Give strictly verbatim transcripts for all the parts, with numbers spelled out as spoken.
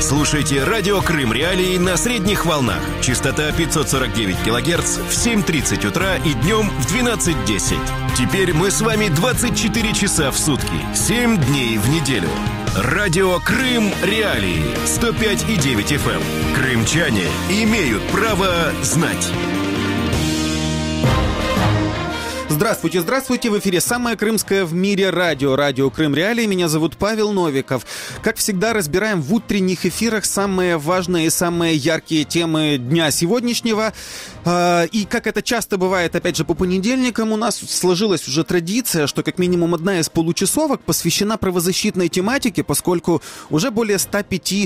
Слушайте радио Крым Реалии на средних волнах. Частота пятьсот сорок девять килогерц в семь тридцать утра и днем в двенадцать десять. Теперь мы с вами двадцать четыре часа в сутки, семь дней в неделю. Радио Крым Реалии сто пять и девять эф эм. Крымчане имеют право знать. Здравствуйте, здравствуйте, в эфире самое крымское в мире радио, радио Крым Реалии, меня зовут Павел Новиков. Как всегда, разбираем в утренних эфирах самые важные и самые яркие темы дня сегодняшнего. И как это часто бывает, опять же, по понедельникам, у нас сложилась уже традиция, что как минимум одна из получасовок посвящена правозащитной тематике, поскольку уже более ста пяти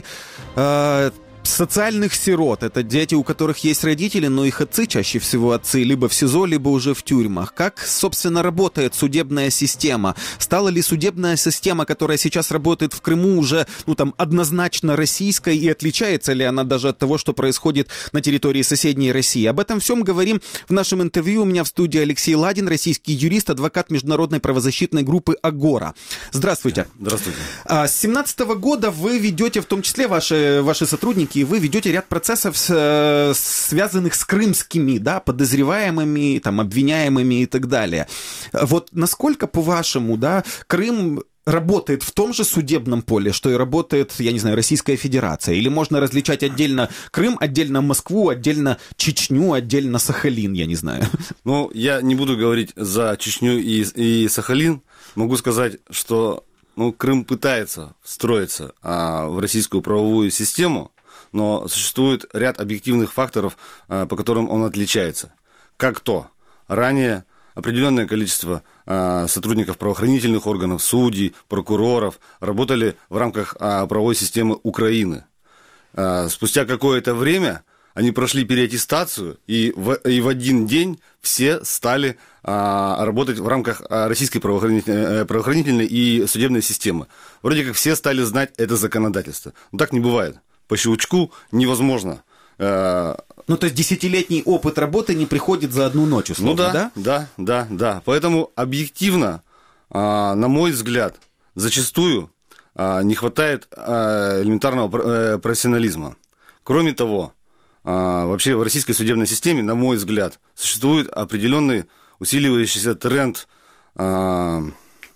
социальных сирот. Это дети, у которых есть родители, но их отцы, чаще всего отцы, либо в СИЗО, либо уже в тюрьмах. Как, собственно, работает судебная система? Стала ли судебная система, которая сейчас работает в Крыму, уже, ну, там, однозначно российской, и отличается ли она даже от того, что происходит на территории соседней России? Об этом всем говорим в нашем интервью. У меня в студии Алексей Ладин, российский юрист, адвокат международной правозащитной группы «Агора». Здравствуйте. Здравствуйте. А, с семнадцатого года вы ведете, в том числе ваши, ваши сотрудники, и вы ведете ряд процессов, связанных с крымскими, да, подозреваемыми, там, обвиняемыми и так далее. Вот насколько, по-вашему, да, Крым работает в том же судебном поле, что и работает, я не знаю, Российская Федерация? Или можно различать отдельно Крым, отдельно Москву, отдельно Чечню, отдельно Сахалин, я не знаю? Ну, я не буду говорить за Чечню и, и Сахалин. Могу сказать, что ну, Крым пытается встроиться а, в российскую правовую систему, но существует ряд объективных факторов, по которым он отличается. Как то, ранее определенное количество сотрудников правоохранительных органов, судей, прокуроров работали в рамках правовой системы Украины. Спустя какое-то время они прошли переаттестацию, и в, и в один день все стали работать в рамках российской правоохранительной, правоохранительной и судебной системы. Вроде как все стали знать это законодательство. Но так не бывает. По щелчку невозможно. Ну, то есть десятилетний опыт работы не приходит за одну ночь, условно, ну, да, да? Да, да, да. Поэтому объективно, на мой взгляд, зачастую не хватает элементарного профессионализма. Кроме того, вообще в российской судебной системе, на мой взгляд, существует определенный усиливающийся тренд на,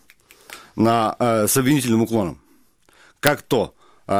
с обвинительным уклоном. Как то,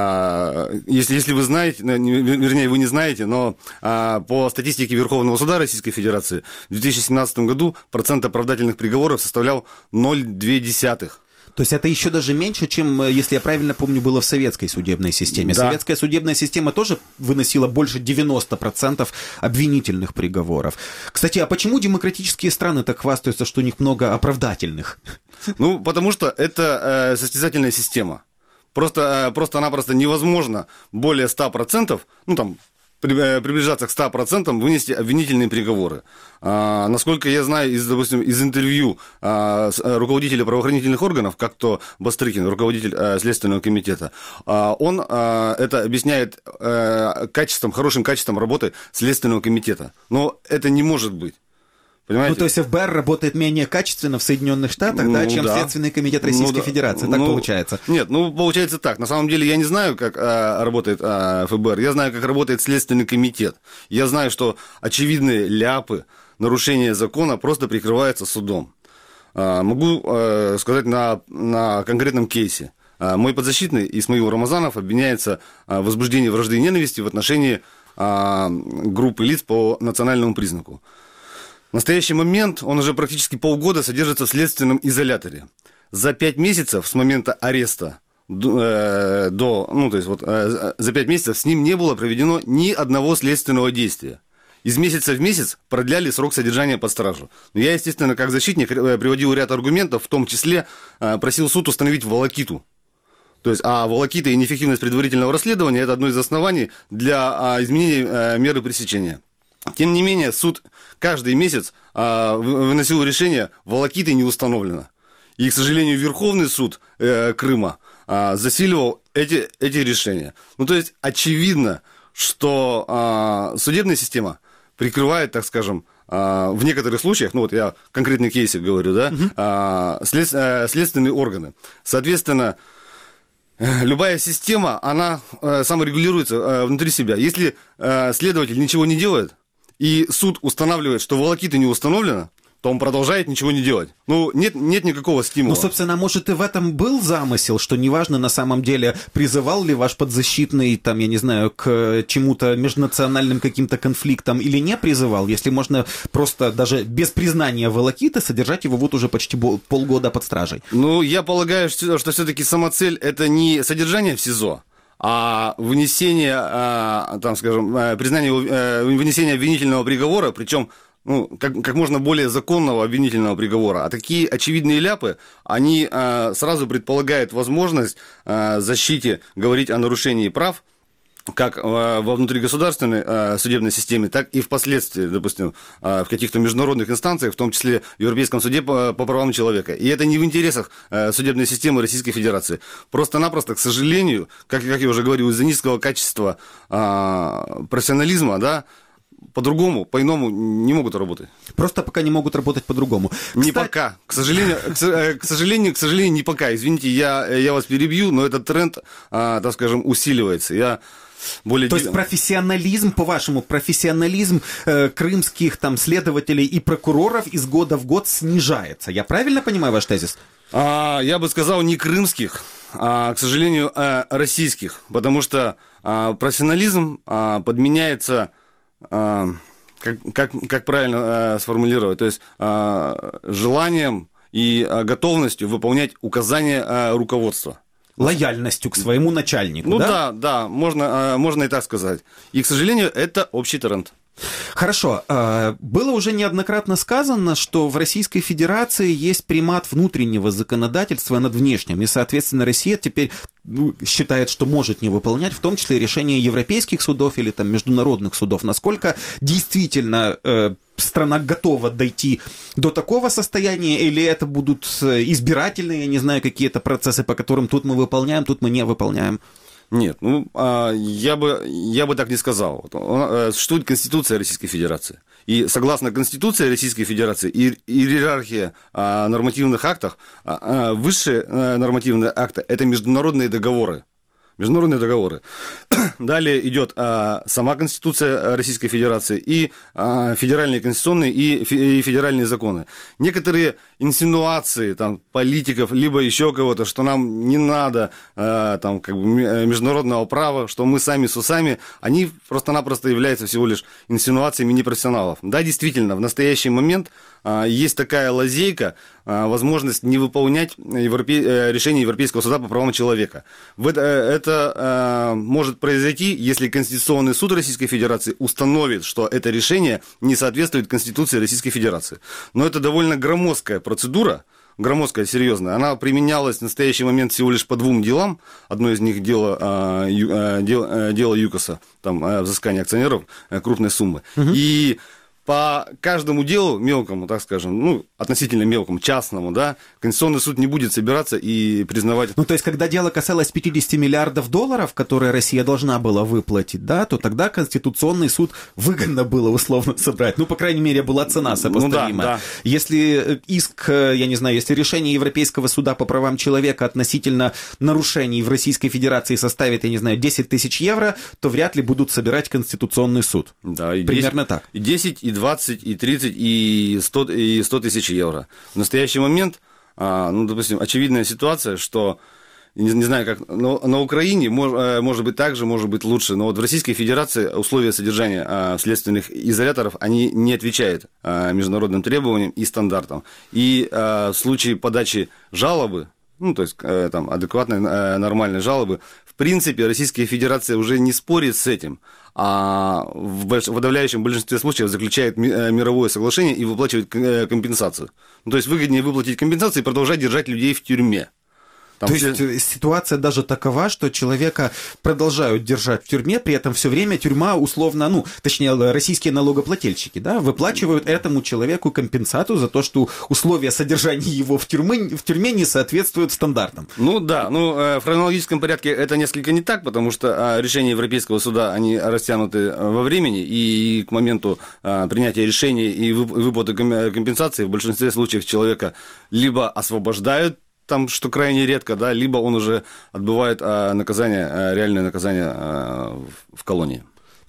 Если, если вы знаете, вернее, вы не знаете, но по статистике Верховного суда Российской Федерации в две тысячи семнадцатом году процент оправдательных приговоров составлял ноль целых две десятых. То есть это еще даже меньше, чем, если я правильно помню, было в советской судебной системе. Да. Советская судебная система тоже выносила больше девяноста процентов обвинительных приговоров. Кстати, а почему демократические страны так хвастаются, что у них много оправдательных? Ну, потому что это состязательная система. Просто, просто-напросто невозможно более ста процентов, ну там, приближаться к ста процентам, вынести обвинительные приговоры. А, насколько я знаю, из, допустим, из интервью а, руководителя правоохранительных органов, как то Бастрыкин, руководитель а, Следственного комитета, а, он а, это объясняет а, качеством, хорошим качеством работы Следственного комитета. Но это не может быть. Понимаете? Ну, то есть эф бэ эр работает менее качественно в Соединенных Штатах, ну, да, чем да. Следственный комитет Российской ну, Федерации, так ну, получается? Нет, ну, получается так. На самом деле я не знаю, как а, работает а, эф бэ эр, я знаю, как работает Следственный комитет. Я знаю, что очевидные ляпы, нарушения закона просто прикрываются судом. А, могу а, сказать на, на конкретном кейсе. А, мой подзащитный Исмаил Рамазанов обвиняется в возбуждении вражды и ненависти в отношении а, группы лиц по национальному признаку. В настоящий момент он уже практически полгода содержится в следственном изоляторе. За пять месяцев с момента ареста э, до, ну, то есть вот э, за пять месяцев с ним не было проведено ни одного следственного действия. Из месяца в месяц продляли срок содержания под стражу. Но я, естественно, как защитник приводил ряд аргументов, в том числе э, просил суд установить волокиту. То есть, а волокита и неэффективность предварительного расследования – это одно из оснований для а, изменения а, меры пресечения. Тем не менее, суд каждый месяц а, выносил решение, волокиты не установлено. И, к сожалению, Верховный суд э, Крыма а, засиливал эти, эти решения. Ну, то есть, очевидно, что а, судебная система прикрывает, так скажем, а, в некоторых случаях, ну, вот я конкретные кейсы говорю, да, uh-huh. а, след, а, следственные органы. Соответственно, Любая система, она э, саморегулируется э, внутри себя. Если э, следователь ничего не делает, и суд устанавливает, что волокита не установлено, то он продолжает ничего не делать. Ну, нет, нет никакого стимула. Ну, собственно, может, и в этом был замысел, что неважно на самом деле, призывал ли ваш подзащитный, там, я не знаю, к чему-то межнациональным каким-то конфликтам или не призывал, если можно просто даже без признания волокиты содержать его вот уже почти полгода под стражей. Ну, я полагаю, что, что все-таки сама цель – это не содержание в СИЗО, а вынесение, там, скажем, признание, вынесение обвинительного приговора, причем ну, как, как можно более законного обвинительного приговора. А такие очевидные ляпы, они а, сразу предполагают возможность а, защите говорить о нарушении прав, как а, во внутригосударственной а, судебной системе, так и впоследствии, допустим, а, в каких-то международных инстанциях, в том числе в Европейском суде по, по правам человека. И это не в интересах а, судебной системы Российской Федерации. Просто-напросто, к сожалению, как, как я уже говорил, из-за низкого качества а, профессионализма, да, по-другому, по-иному не могут работать. Просто пока не могут работать по-другому. Не Кстати... пока. К сожалению, к сожалению, к сожалению, не пока. Извините, я, я вас перебью, но этот тренд, а, так скажем, усиливается. Я более... То есть профессионализм, по-вашему, профессионализм э, крымских там следователей и прокуроров из года в год снижается. Я правильно понимаю ваш тезис? А, я бы сказал, не крымских, а, к сожалению, а, российских. Потому что а, профессионализм а, подменяется... Как, как, как правильно э, сформулировать, то есть э, желанием и э, готовностью выполнять указания э, руководства. Лояльностью к своему начальнику, ну, да? Ну да, да, можно, э, можно и так сказать. И, к сожалению, это общий тренд. Хорошо. Было уже неоднократно сказано, что в Российской Федерации есть примат внутреннего законодательства над внешним, и, соответственно, Россия теперь считает, что может не выполнять, в том числе решения европейских судов или там международных судов. Насколько действительно э, страна готова дойти до такого состояния, или это будут избирательные, я не знаю, какие-то процессы, по которым тут мы выполняем, тут мы не выполняем? Нет, ну, я бы, я бы так не сказал. Существует Конституция Российской Федерации. И согласно Конституции Российской Федерации, иерархия нормативных актов, высшие нормативные акты – это международные договоры. Международные договоры. Далее идет а, сама Конституция Российской Федерации и а, федеральные конституционные и, фе, и федеральные законы. Некоторые инсинуации там, политиков, либо еще кого-то, что нам не надо а, там, как бы, международного права, что мы сами с усами, они просто-напросто являются всего лишь инсинуациями непрофессионалов. Да, действительно, в настоящий момент а, есть такая лазейка, а, возможность не выполнять европе... решение Европейского суда по правам человека. В это, это Это э, может произойти, если Конституционный суд Российской Федерации установит, что это решение не соответствует Конституции Российской Федерации. Но это довольно громоздкая процедура, громоздкая, серьезная. Она применялась в настоящий момент всего лишь по двум делам. Одно из них дело, э, э, дело, дело ЮКОСа, там, э, взыскание акционеров э, крупной суммы. Угу. И по каждому делу, мелкому, так скажем, ну, относительно мелкому, частному, да, Конституционный суд не будет собираться и признавать... Ну, то есть, когда дело касалось пятьдесят миллиардов долларов, которые Россия должна была выплатить, да, то тогда Конституционный суд выгодно было условно собрать. Ну, по крайней мере, была цена сопоставимая. Ну, да, да. Если иск, я не знаю, если решение Европейского суда по правам человека относительно нарушений в Российской Федерации составит, я не знаю, десять тысяч евро, то вряд ли будут собирать Конституционный суд. Да, и примерно десять, так. И десять, и двадцать, и тридцать, и сто, и сто тысяч евро. В настоящий момент, ну, допустим, очевидная ситуация, что, не, не знаю, как, но на Украине мож, может быть так же, может быть лучше, но вот в Российской Федерации условия содержания следственных изоляторов, они не отвечают международным требованиям и стандартам. И в случае подачи жалобы, ну, то есть там адекватной, нормальной жалобы, в принципе, Российская Федерация уже не спорит с этим, а в подавляющем большинстве случаев заключает мировое соглашение и выплачивает компенсацию. Ну, то есть выгоднее выплатить компенсацию и продолжать держать людей в тюрьме. Там То все... есть ситуация даже такова, что человека продолжают держать в тюрьме, при этом все время тюрьма условно, ну, точнее, российские налогоплательщики, да, выплачивают этому человеку компенсацию за то, что условия содержания его в тюрьме, в тюрьме не соответствуют стандартам. Ну да, ну в хронологическом порядке это несколько не так, потому что решения Европейского суда, они растянуты во времени, и к моменту принятия решения и выплаты компенсации в большинстве случаев человека либо освобождают там, что крайне редко, да, либо он уже отбывает а, наказание, а, реальное наказание а, в, в колонии.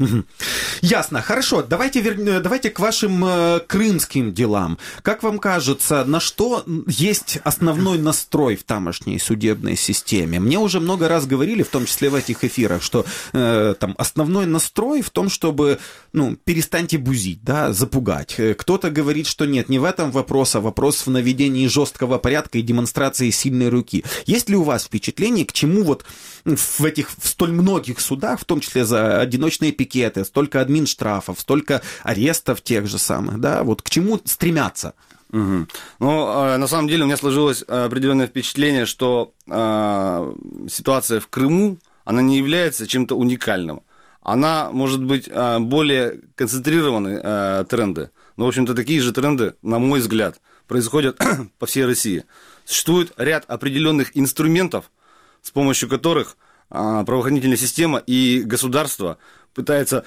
Ясно, хорошо. Давайте, вер... Давайте к вашим э, крымским делам. Как вам кажется, на что есть основной настрой в тамошней судебной системе? Мне уже много раз говорили, в том числе в этих эфирах, что э, там основной настрой в том, чтобы, ну, перестаньте бузить, да, запугать. Кто-то говорит, что нет, не в этом вопрос, а вопрос в наведении жесткого порядка и демонстрации сильной руки. Есть ли у вас впечатление, к чему вот в этих в столь многих судах, в том числе за одиночные пикеты, столько админштрафов, столько арестов тех же самых, да, вот к чему стремятся? Угу. Ну, на самом деле у меня сложилось определенное впечатление, что э, ситуация в Крыму, она не является чем-то уникальным. Она может быть э, более концентрированные э, тренды. Но, в общем-то, такие же тренды, на мой взгляд, происходят по всей России. Существует ряд определенных инструментов, с помощью которых а, правоохранительная система и государство пытается,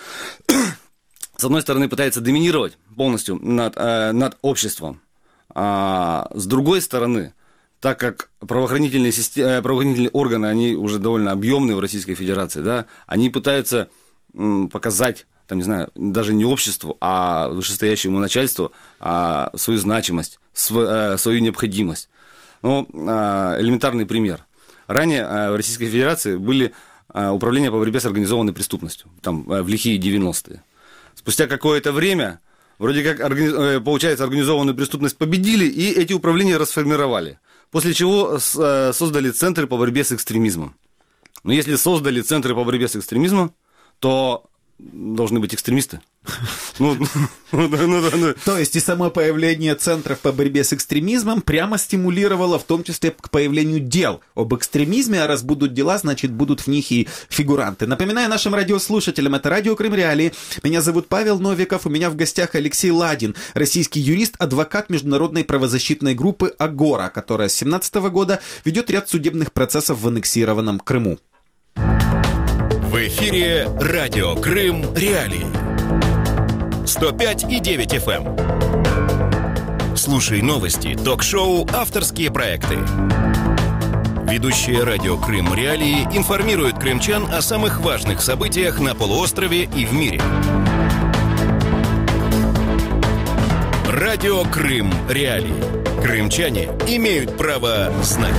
с одной стороны, пытается доминировать полностью над, а, над обществом, а с другой стороны, так как правоохранительные, системы, правоохранительные органы, они уже довольно объемные в Российской Федерации, да, они пытаются м, показать, там, не знаю, даже не обществу, а вышестоящему начальству а, свою значимость, св, а, свою необходимость. Ну, а, элементарный пример. Ранее в Российской Федерации были управления по борьбе с организованной преступностью, там, в лихие девяностые. Спустя какое-то время, вроде как, получается, организованную преступность победили, и эти управления расформировали. После чего создали центры по борьбе с экстремизмом. Но если создали центры по борьбе с экстремизмом, то должны быть экстремисты. Ну, ну, ну, ну. То есть и само появление центров по борьбе с экстремизмом прямо стимулировало в том числе к появлению дел об экстремизме, а раз будут дела, значит будут в них и фигуранты. Напоминаю нашим радиослушателям, это Радио Крым Реалии. Меня зовут Павел Новиков, у меня в гостях Алексей Ладин, российский юрист, адвокат международной правозащитной группы «Агора», которая с две тысячи семнадцатого года ведет ряд судебных процессов в аннексированном Крыму. В эфире Радио Крым Реалии. сто пять и девять эф эм. Слушай новости, ток-шоу, авторские проекты. Ведущие Радио Крым Реалии информируют крымчан о самых важных событиях на полуострове и в мире. Радио Крым Реалии. Крымчане имеют право знать.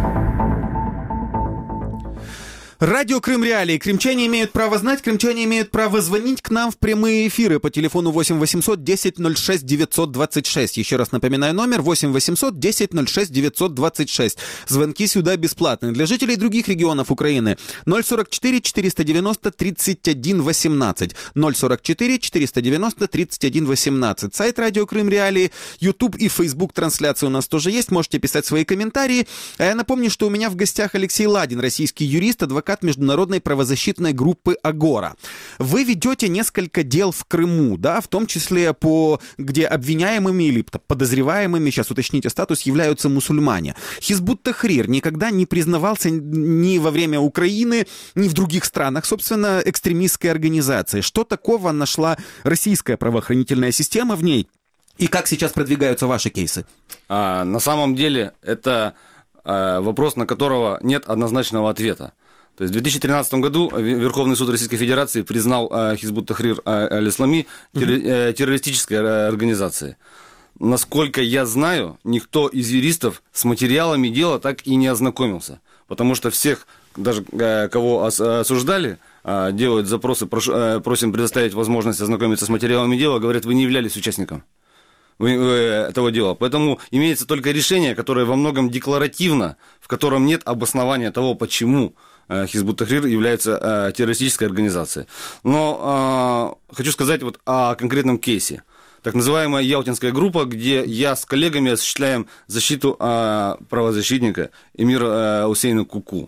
Радио Крым Реалии. Крымчане имеют право знать, крымчане имеют право звонить к нам в прямые эфиры по телефону восемь восемьсот десять ноль шесть девятьсот двадцать шесть. Еще раз напоминаю номер восемь восемьсот десять ноль шесть девятьсот двадцать шесть. Звонки сюда бесплатные. Для жителей других регионов Украины ноль сорок четыре четыреста девяносто тридцать один восемнадцать. ноль сорок четыре четыреста девяносто тридцать один восемнадцать. Сайт Радио Крым Реалии, YouTube и Facebook трансляции у нас тоже есть. Можете писать свои комментарии. А я напомню, что у меня в гостях Алексей Ладин, российский юрист, адвокат международной правозащитной группы «Агора». Вы ведете несколько дел в Крыму, да, в том числе по, где обвиняемыми или подозреваемыми, сейчас уточните статус, являются мусульмане. Хизбут Тахрир никогда не признавался ни во время Украины, ни в других странах, собственно, экстремистской организации. Что такого нашла российская правоохранительная система в ней? И как сейчас продвигаются ваши кейсы? А, на самом деле, это а, вопрос, на которого нет однозначного ответа. То есть в две тысячи тринадцатом году Верховный суд Российской Федерации признал Хизбут Тахрир аль-Ислами террористической организацией. Насколько я знаю, никто из юристов с материалами дела так и не ознакомился. Потому что всех, даже кого осуждали, делают запросы, просим предоставить возможность ознакомиться с материалами дела, говорят, вы не являлись участником этого дела. Поэтому имеется только решение, которое во многом декларативно, в котором нет обоснования того, почему Хизбут Тахрир является э, террористической организацией. Но э, хочу сказать вот о конкретном кейсе. Так называемая Ялтинская группа, где я с коллегами осуществляем защиту э, правозащитника Эмира э, Усейна Куку.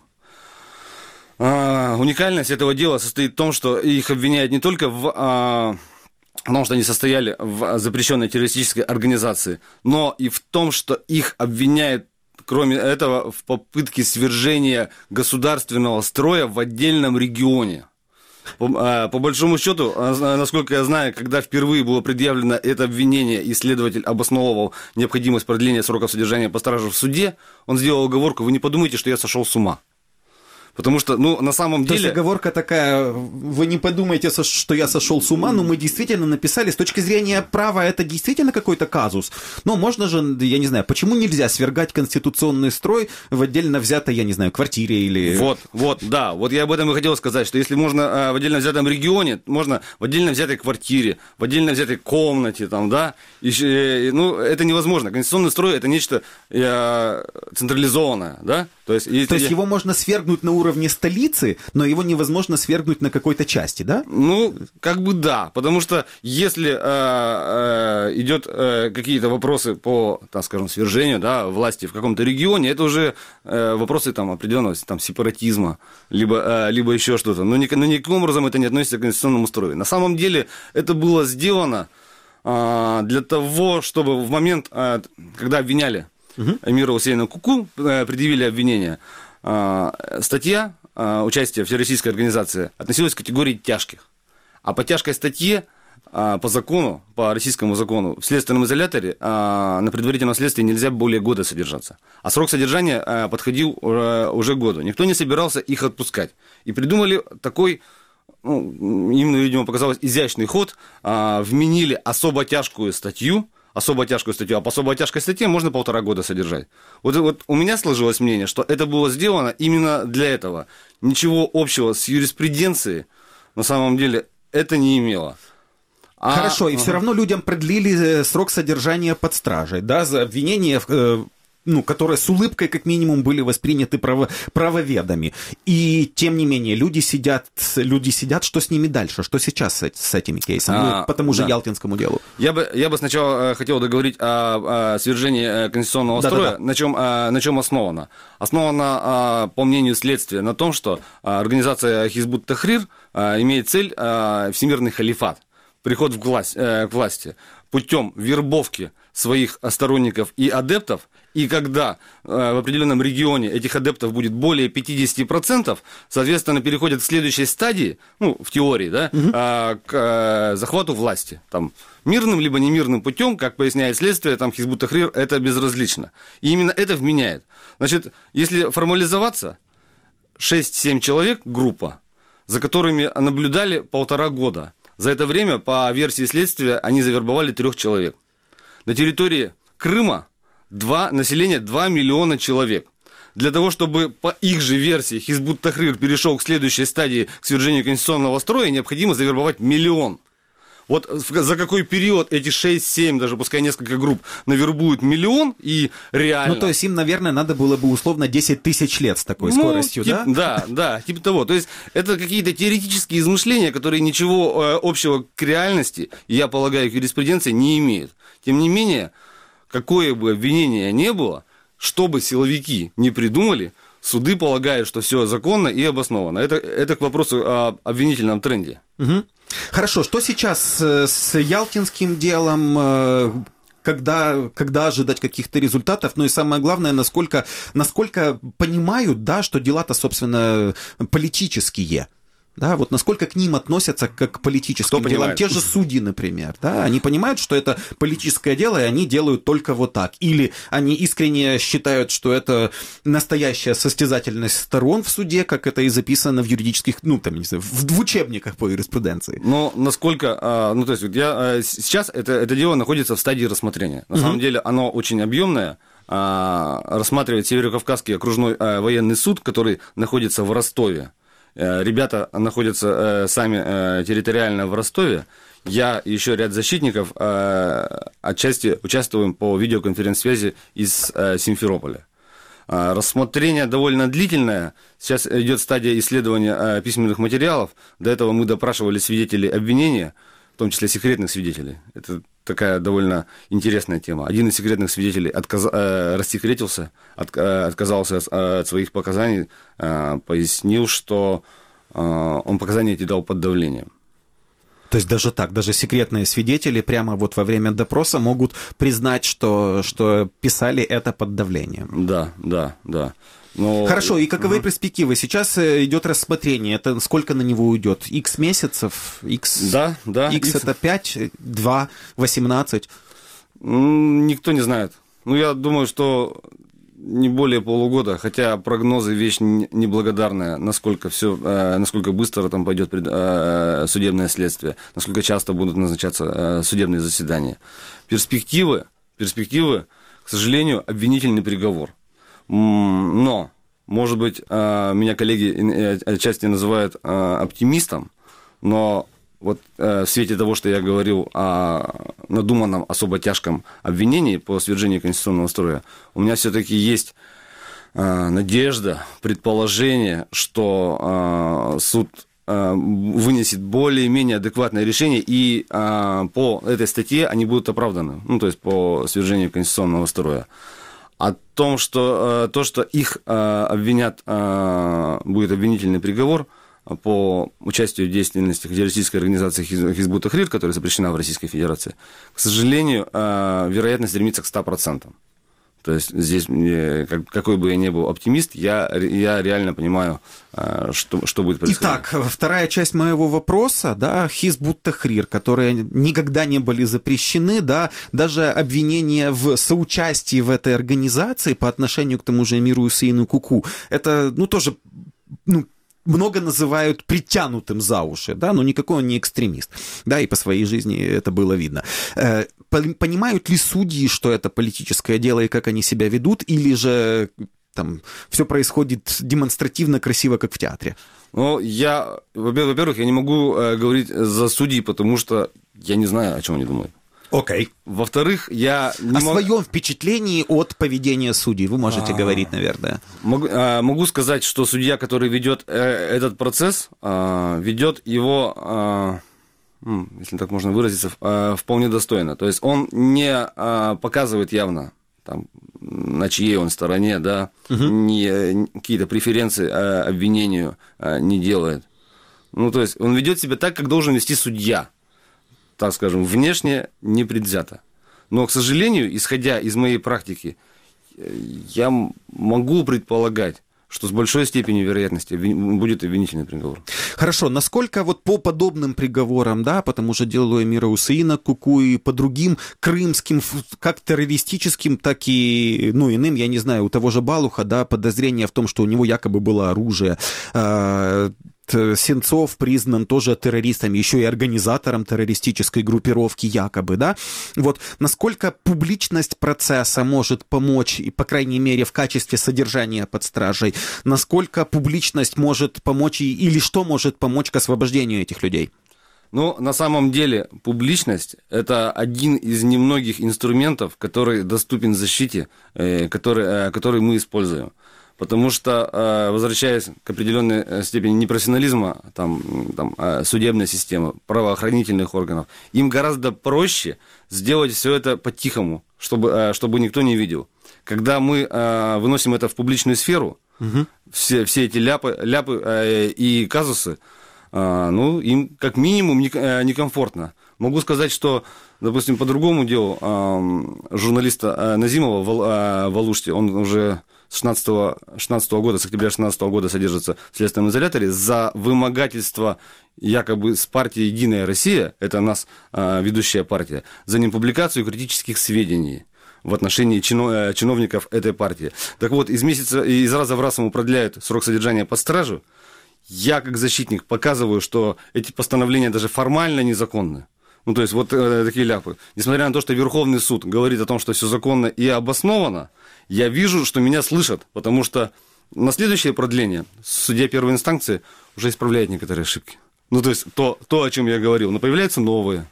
Э, уникальность этого дела состоит в том, что их обвиняют не только в... Э, потому что они состояли в запрещенной террористической организации, но и в том, что их обвиняют, кроме этого, в попытке свержения государственного строя в отдельном регионе. По, по большому счету, насколько я знаю, когда впервые было предъявлено это обвинение, и следователь обосновывал необходимость продления сроков содержания под стражей в суде, он сделал оговорку: вы не подумайте, что я сошел с ума. Потому что, ну, на самом То деле... есть оговорка такая: вы не подумайте, что я сошел с ума, но мы действительно написали, с точки зрения права, это действительно какой-то казус. Но можно же, я не знаю, почему нельзя свергать конституционный строй в отдельно взятой, я не знаю, квартире или... Вот, вот, да, вот я об этом и хотел сказать, что если можно в отдельно взятом регионе, можно в отдельно взятой квартире, в отдельно взятой комнате, там, да, и, ну, это невозможно. Конституционный строй – это нечто централизованное, да. То есть, если... То есть его можно свергнуть на уровне столицы, но его невозможно свергнуть на какой-то части, да? Ну, как бы да, потому что если э, э, идет э, какие-то вопросы по, так скажем, свержению, да, власти в каком-то регионе, это уже э, вопросы там определенного там сепаратизма, либо, э, либо еще что-то. Но, ни, но никаким образом это не относится к конституционному строю. На самом деле это было сделано э, для того, чтобы в момент, э, когда обвиняли Эмира Хусейна Куку, предъявили обвинение, статья участия в террористической организации относилась к категории тяжких. А по тяжкой статье, по закону, по российскому закону, в следственном изоляторе на предварительном следствии нельзя более года содержаться. А срок содержания подходил уже к году. Никто не собирался их отпускать. И придумали такой... Ну, им, видимо, показалось изящный ход, вменили особо тяжкую статью, особо тяжкую статью, а по особо тяжкой статье можно полтора года содержать. Вот, вот у меня сложилось мнение, что это было сделано именно для этого. Ничего общего с юриспруденцией на самом деле это не имело. А... Хорошо, и ага. все равно людям продлили срок содержания под стражей, да, за обвинение в... ну, которые с улыбкой, как минимум, были восприняты право, правоведами. И, тем не менее, люди сидят, люди сидят, что с ними дальше? Что сейчас с, с этими кейсами? А, ну, по тому же да. Ялтинскому делу. Я бы, я бы сначала хотел договорить о, о свержении конституционного да, строя, да, да. На, чем, на чем основано. Основано, по мнению следствия, на том, что организация Хизб ут-Тахрир имеет цель всемирный халифат, приход в власть, к власти путем вербовки своих сторонников и адептов, и когда э, в определенном регионе этих адептов будет более пятьдесят процентов, соответственно, переходят к следующей стадии, ну, в теории, да, угу. э, к э, захвату власти. Там, мирным либо немирным путем, как поясняет следствие, там Хизб ут-Тахрир, это безразлично. И именно это вменяет. Значит, если формализоваться, шесть-семь человек, группа, за которыми наблюдали полтора года. За это время, по версии следствия, они завербовали трех человек. На территории Крыма два, население два миллиона человек. Для того, чтобы по их же версии Хизб ут-Тахрир перешел к следующей стадии, к свержению конституционного строя, необходимо завербовать миллион. Вот за какой период эти шесть-семь, даже пускай несколько групп, навербуют миллион и реально... Ну, то есть им, наверное, надо было бы условно десять тысяч лет с такой ну, скоростью, тип, да? Да, да, типа того. То есть это какие-то теоретические измышления, которые ничего э, общего к реальности, я полагаю, к юриспруденции не имеют. Тем не менее, какое бы обвинение ни было, что бы силовики не придумали, суды полагают, что все законно и обосновано. Это, это к вопросу о обвинительном тренде. Угу. Хорошо, что сейчас с ялтинским делом, когда, когда ожидать каких-то результатов, ну и самое главное, насколько, насколько понимают, да, что дела-то, собственно, политические. Да, вот насколько к ним относятся как к политическим Кто делам. понимает? Те же судьи, например, да, они понимают, что это политическое дело, и они делают только вот так. Или они искренне считают, что это настоящая состязательность сторон в суде, как это и записано в юридических, ну, там, не знаю, в учебниках по юриспруденции. Но насколько, ну, то есть, я, сейчас это, это дело находится в стадии рассмотрения. На угу. самом деле оно очень объемное. Рассматривает Северокавказский окружной военный суд, который находится в Ростове. Ребята находятся сами территориально в Ростове. Я и еще ряд защитников отчасти участвуем по видеоконференц-связи из Симферополя. Рассмотрение довольно длительное. Сейчас идет стадия исследования письменных материалов. До этого мы допрашивали свидетелей обвинения, в том числе секретных свидетелей. Это такая довольно интересная тема. Один из секретных свидетелей отказ... рассекретился, от... отказался от своих показаний, пояснил, что он показания эти дал под давлением. То есть даже так, даже секретные свидетели прямо вот во время допроса могут признать, что, что писали это под давлением. Да, да, да. Но... Хорошо, и каковы угу. перспективы? Сейчас идет рассмотрение. Это сколько на него уйдет? X месяцев? X, да, да. X, X это пять, два, восемнадцать? Никто не знает. Ну, я думаю, что не более полугода, хотя прогнозы вещь неблагодарная, насколько все, насколько быстро там пойдет судебное следствие, насколько часто будут назначаться судебные заседания. Перспективы, перспективы, к сожалению, обвинительный приговор. Но, может быть, меня коллеги отчасти называют оптимистом, но вот в свете того, что я говорил о надуманном особо тяжком обвинении по свержению конституционного строя, у меня все-таки есть надежда, предположение, что суд вынесет более-менее адекватное решение, и по этой статье они будут оправданы, ну, то есть по свержению конституционного строя. О том, что то, что их обвинят, будет обвинительный приговор по участию в деятельности террористической организации Хизбут Тахрир, которая запрещена в Российской Федерации, к сожалению, вероятность стремится к ста процентам. То есть здесь, какой бы я ни был оптимист, я, я реально понимаю, что, что будет происходить. Итак, вторая часть моего вопроса, да, Хизбут Тахрир, которые никогда не были запрещены, да, даже обвинение в соучастии в этой организации по отношению к тому же эмиру Усейну Куку, это, ну, тоже, ну, много называют притянутым за уши, да, но никакой он не экстремист, да, и по своей жизни это было видно. Понимают ли судьи, что это политическое дело и как они себя ведут, или же там все происходит демонстративно красиво, как в театре? Ну, я, во-первых, я не могу говорить за судей, потому что я не знаю, о чем они думают. Окей. Okay. Во-вторых, я... Не о мог... своем впечатлении от поведения судей вы можете а... говорить, наверное. Могу, а, могу сказать, что судья, который ведет э, этот процесс, а, ведет его... А... если так можно выразиться, вполне достойно. То есть он не показывает явно, там, на чьей он стороне, да, угу. не, какие-то преференции обвинению не делает. Ну, то есть он ведет себя так, как должен вести судья, так скажем, внешне непредвзято. Но, к сожалению, исходя из моей практики, я могу предполагать, что с большой степенью вероятности будет обвинительный приговор. Хорошо, насколько вот по подобным приговорам, да, по тому же делу эмира Усейна Куку и по другим крымским, как террористическим, так и, ну, иным, я не знаю, у того же Балуха, да, подозрение в том, что у него якобы было оружие, Сенцов признан тоже террористом, еще и организатором террористической группировки якобы, да? Вот насколько публичность процесса может помочь, и, по крайней мере, в качестве содержания под стражей, насколько публичность может помочь, или что может помочь к освобождению этих людей? Ну, на самом деле, публичность – это один из немногих инструментов, который доступен защите, который, который мы используем. Потому что, возвращаясь к определенной степени непрофессионализма там, там, судебной системы, правоохранительных органов, им гораздо проще сделать все это по-тихому, чтобы, чтобы никто не видел. Когда мы выносим это в публичную сферу, угу. все, все эти ляпы, ляпы и казусы, ну, им как минимум некомфортно. Могу сказать, что, допустим, по другому делу журналиста Назимова в Алуште, он уже... с шестнадцатого года, с октября шестнадцатого года содержится в следственном изоляторе за вымогательство якобы с партией «Единая Россия», это у нас а, ведущая партия, за непубликацию критических сведений в отношении чино, чиновников этой партии. Так вот, из месяца, из раза в раз ему продляют срок содержания под стражу. Я, как защитник, показываю, что эти постановления даже формально незаконны. Ну, то есть, вот э, такие ляпы. Несмотря на то, что Верховный суд говорит о том, что все законно и обосновано, я вижу, что меня слышат, потому что на следующее продление судья первой инстанции уже исправляет некоторые ошибки. Ну, то есть, то, то о чем я говорил, но появляются новые.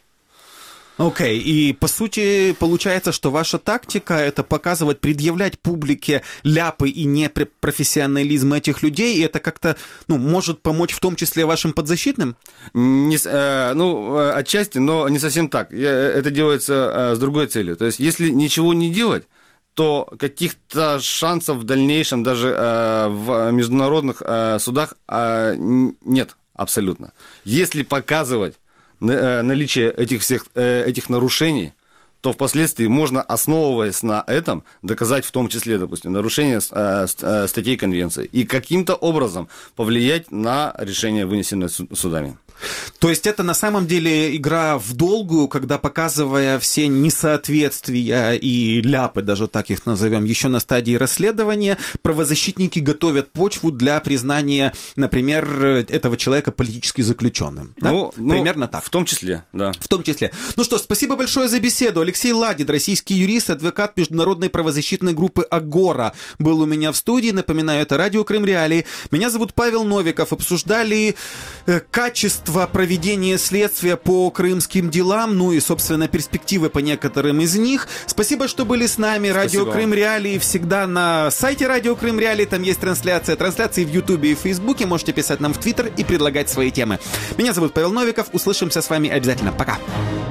Окей, okay. И по сути получается, что ваша тактика — это показывать, предъявлять публике ляпы и непрофессионализм этих людей, и это как-то, ну, может помочь в том числе вашим подзащитным? Не, э, ну, отчасти, но не совсем так. Это делается э, с другой целью. То есть, если ничего не делать, то каких-то шансов в дальнейшем даже э, в международных э, судах э, нет абсолютно. Если показывать наличие этих всех этих нарушений, то впоследствии можно, основываясь на этом, доказать в том числе, допустим, нарушение э, э, статей конвенции и каким-то образом повлиять на решение, вынесенное судами. То есть это на самом деле игра в долгую, когда, показывая все несоответствия и ляпы, даже так их назовем, еще на стадии расследования, правозащитники готовят почву для признания, например, этого человека политически заключенным. Да? Ну, примерно ну, так. В том числе, да. В том числе. Ну что, спасибо большое за беседу. Алексей Ладид, российский юрист, адвокат международной правозащитной группы «Агора», был у меня в студии. Напоминаю, это радио Крым Реалии. Меня зовут Павел Новиков. Обсуждали э, качество проведения следствия по крымским делам, ну и, собственно, перспективы по некоторым из них. Спасибо, что были с нами. Радио Спасибо. Крым Реалии всегда на сайте Радио Крым Реалии. Там есть трансляция. Трансляции в Ютубе и Фейсбуке. Можете писать нам в Твиттер и предлагать свои темы. Меня зовут Павел Новиков. Услышимся с вами обязательно. Пока.